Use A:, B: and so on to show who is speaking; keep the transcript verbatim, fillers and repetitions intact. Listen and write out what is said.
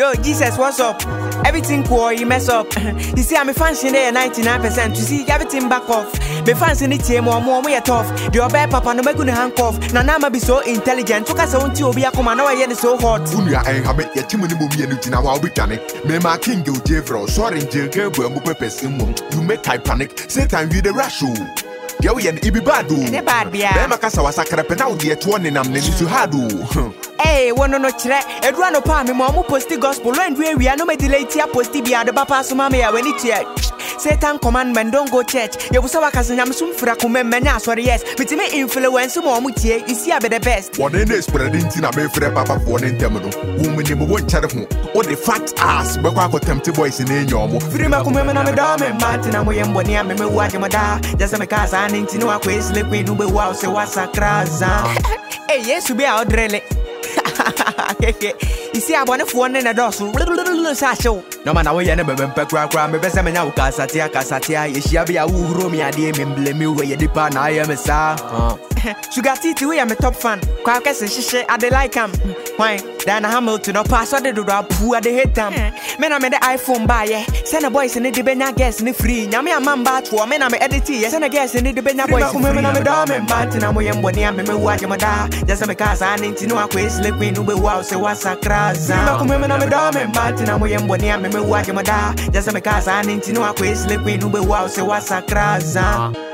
A: Yo, Jesus, what's up? Everything cool, you mess up. You see, I'm a fancy there ninety-nine percent. You see, everything back off. Me fancy ni team more more we tough. The obey papa no make gonna handcuff. Na na ma be so intelligent. Toka se unti obi akoma na wa so hot.
B: Unya en ha me ye chimuni mu mi enu tina wa obi tane. Me ma king go jevro. Sorry jege bu mu pepesi mu. You make I panic. Satan we the rush. Yo yen ibi badu.
A: Ne bad bia.
B: Be ma kasa wasakra pe na wo de eto ne nam ne su hadu.
A: Hey, one no chere. Edwa no pa me mo mu posti gospel. When we we no me delay tia posti bia de papa so ma me ya when it Satan commandment don't go church. You was a wakasanyam sum fra kumemenya sorry yes. But me influence mo mu tie. You see I be the best.
B: One day spreading tina me frɛ papa for ne ntemno. Woman ne mo won chare ho. O the fat ass be kwa ko tempted boys in enyo mo.
A: Free ma kumemena me da me matina mo yembo ni ame me waje mo da. Just me kasa ani ntino akwa esle queen ube wow se wasakraza. Hey, yes be out drele. You see, I want to phone in a dorsal. No man, I will never be back. Cram, me best me now. Casatia, Casatia, you shall be a woo me. I didn't blame you where you dip on. I am a star. Sugar tea, we am a top fan. Quackers and she I they like him. Why? Dan Hamilton or pass what they do up who are the hate them. Men, I made the iPhone buy. Send a boys in the Benya guest in the free. Now me a man bat for men. I'm editing. Send a guest in the Benya boys. I'm a dom and Martin. I'm a body. I'm a watch my da. Just a cause I need to know a quiz. Let me know wow. Say what's a crazy. I'm a dom and Martin. I'm a body. I'm a watch my da. Just a cause I need to know a quiz. Let me know wow. Say what's a crazy.